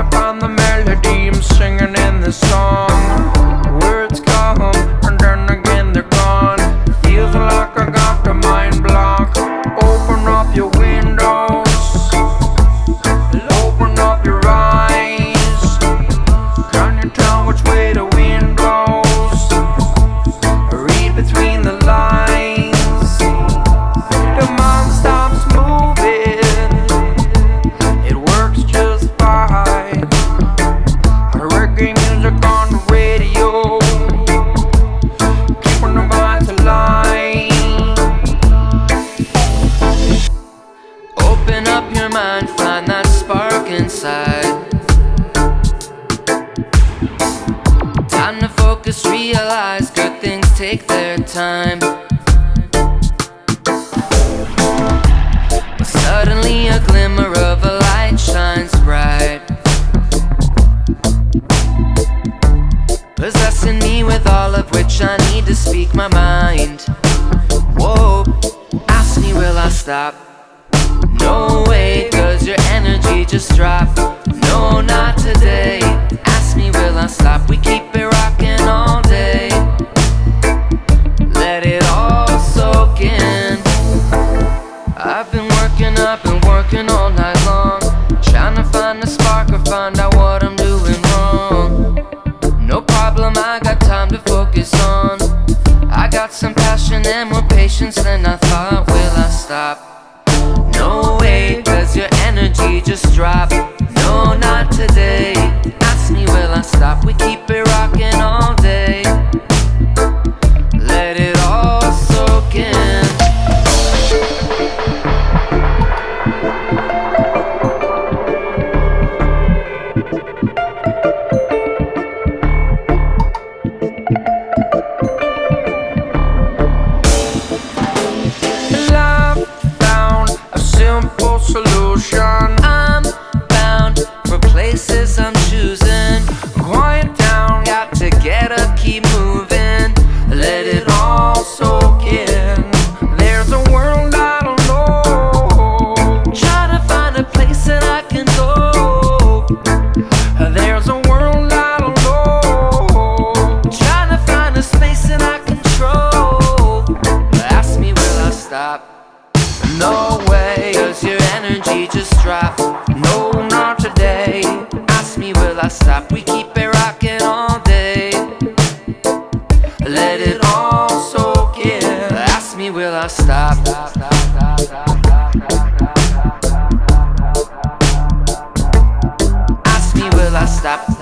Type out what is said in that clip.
to find the melody. I'm singing in this song. Words come and then again they're gone. Feels like I got the mind block. Open up your windows, open up your eyes. Can you tell which way the wind blows? Read between the lines. The mind stops moving, it works just fine. Reggae music on the radio, keeping the vibes alive. Open up your mind, find that spark inside. Time to focus, realize good things take their time. But suddenly a glimmer of a light shines bright, possessing me with all of which I need to speak my mind. Whoa, ask me will I stop? No way, does your energy just drop? No, not today. Ask me will I stop? We keep it rocking all day. Let it all soak in. I've been working all night long, trying to find the spark or find out what I'm doing wrong. No problem, I got time to focus on. I got some passion and more patience than I thought. Will I stop? No way, does your energy just drop? No, not today. Ask me will I stop? We keep it rocking all day. Let it all soak in. Love found a simple solution. I'm bound for places I'm choosing. Quiet down, Got to get up, keep moving. Let it all soak in. There's a world I don't know. try to find a place that I can go. There's a world I don't know. Trying to find a space that I control. Ask me will I stop? No way, Does your energy just drop? no, not today. Ask me will I stop? We keep it rocking all day. Let it all soak in. Ask me will I stop? Ask me will I stop?